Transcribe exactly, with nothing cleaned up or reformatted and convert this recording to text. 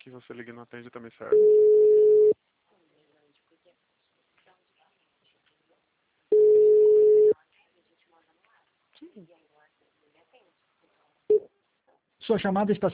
que você liga e não atende também serve. Sua chamada está